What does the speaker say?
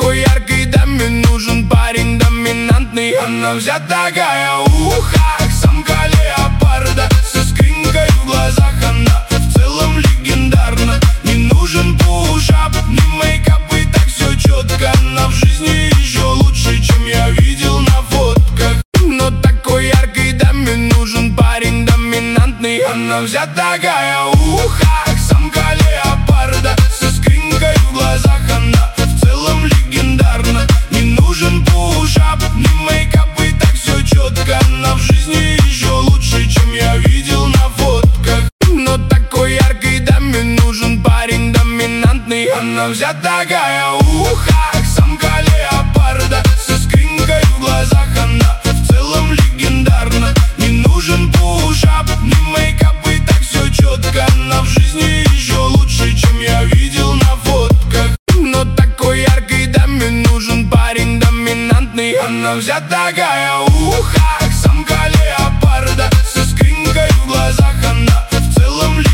такой яркой даме нужен парень доминантный. Она вся такая в ухах, самка леопарда, со скринкой в глазах. Она в целом легендарна. Не нужен пушап, ни мейкап, и так все четко. Она в жизни еще лучше, чем я видел на фотках. Но такой яркой даме нужен парень доминантный. Она вся такая в ухах, самка леопарда, со скринкой в глазах. Она в целом легендарна. Не нужен пушап, ни мейкап, и так все четко. Она в жизни еще лучше, чем я видел на фотках. Но такой яркой даме нужен парень доминантный. Она вся такая в ухах, самка леопарда, со скринкой в глазах. Она в целом легендарна. Не нужен пушап, ни мейкап, и так все четко. Она в жизни еще лучше, чем я видел на фотках. Но такой яркой даме нужен парень доминантный. Она вся такая